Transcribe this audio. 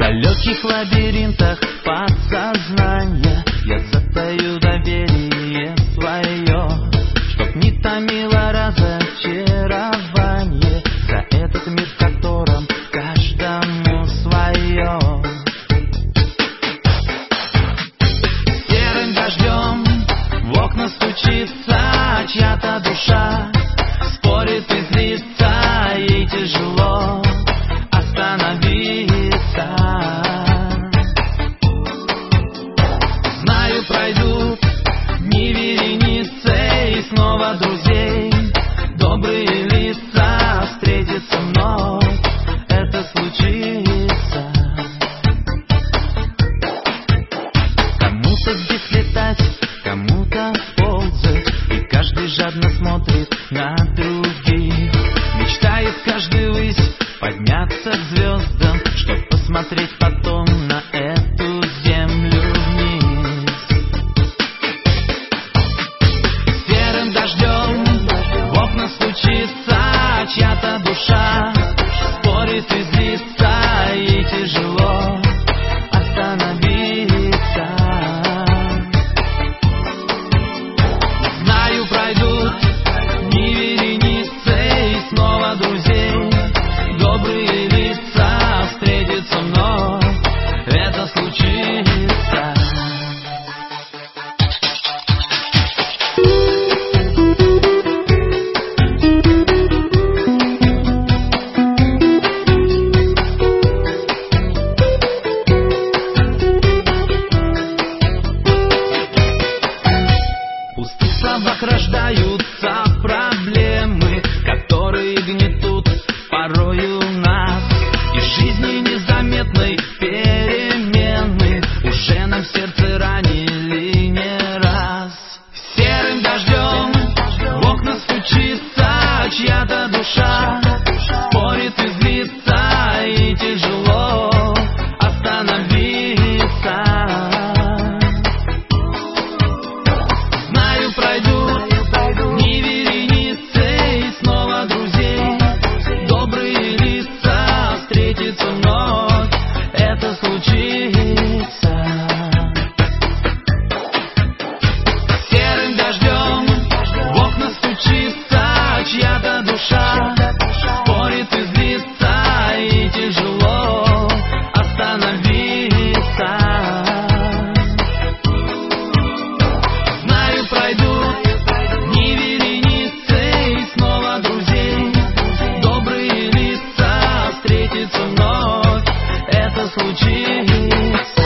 далеких лабиринтах подсознания я затаю доверие свое, чтоб не томило разочарование за этот мир, в котором каждому свое. Серым дождем в окна стучится чья-то душа, спорит и злится, ей тяжело остановиться. Знаю, пройдут дни вереницей, и снова друзей добрые лица встретятся вновь, это случится. Кому-то здесь летать, кому-то ползать, и каждый жадно смотрит на других. Мечтает каждый ввысь подняться к звездам, чтоб посмотреть потом на эту землю вниз. Серым дождем в окна стучится чья-то душа, спорит и злится, ей тяжело остановиться. Знаю, пройдут дни вереницей, и снова друзей добрые лица встретятся вновь, это случится. В пустых словах рождаются проблемы, которые гнетут порою нас, и жизни незаметной перемены уже нам в сердце ранили не раз. Серым дождем в окна стучится чья-то душа, спорит и злится, и тяжело остановиться. Знаю, пройдут дни вереницей, и снова друзей добрые лица встретятся вновь, это случится. Серым дождем в окна стучится чья-то душа, спорит и злится, и тяжело остановиться. Знаю, пройдут дни вереницей, и снова друзей добрые лица встретятся вновь, это случится.